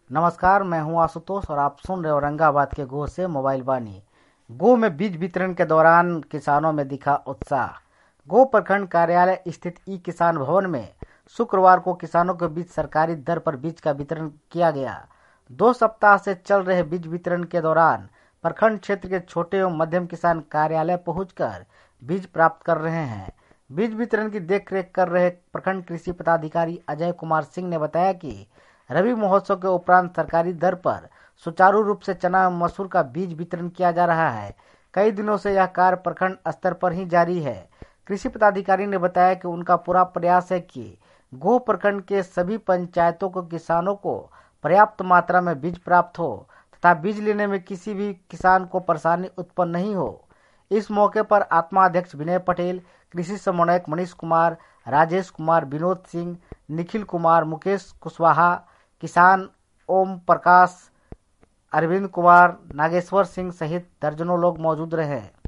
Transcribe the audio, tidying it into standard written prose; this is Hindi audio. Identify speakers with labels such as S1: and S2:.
S1: नमस्कार, मैं हूं आशुतोष और आप सुन रहे हो औरंगाबाद के गो से मोबाइल वाणी। गो में बीज वितरण के दौरान किसानों में दिखा उत्साह। गो प्रखंड कार्यालय स्थित ई किसान भवन में शुक्रवार को किसानों के बीच सरकारी दर पर बीज का वितरण किया गया। 2 सप्ताह से चल रहे बीज वितरण के दौरान प्रखंड क्षेत्र के छोटे एवं मध्यम किसान कार्यालय पहुंचकर बीज प्राप्त कर रहे हैं। बीज वितरण की देखरेख कर रहे प्रखंड कृषि पदाधिकारी अजय कुमार सिंह ने बताया कि रबी महोत्सव के उपरांत सरकारी दर पर सुचारू रूप से चना एवं मसूर का बीज वितरण किया जा रहा है। कई दिनों से यह कार्य प्रखंड स्तर पर ही जारी है। कृषि पदाधिकारी ने बताया कि उनका पूरा प्रयास है कि गो प्रखंड के सभी पंचायतों को किसानों को पर्याप्त मात्रा में बीज प्राप्त हो तथा बीज लेने में किसी भी किसान को परेशानी उत्पन्न नहीं हो। इस मौके पर आत्मा अध्यक्ष विनय पटेल, कृषि समन्वयक मनीष कुमार, राजेश कुमार, विनोद सिंह, निखिल कुमार, मुकेश कुशवाहा, किसान ओम प्रकाश, अरविंद कुमार, नागेश्वर सिंह सहित दर्जनों लोग मौजूद रहे।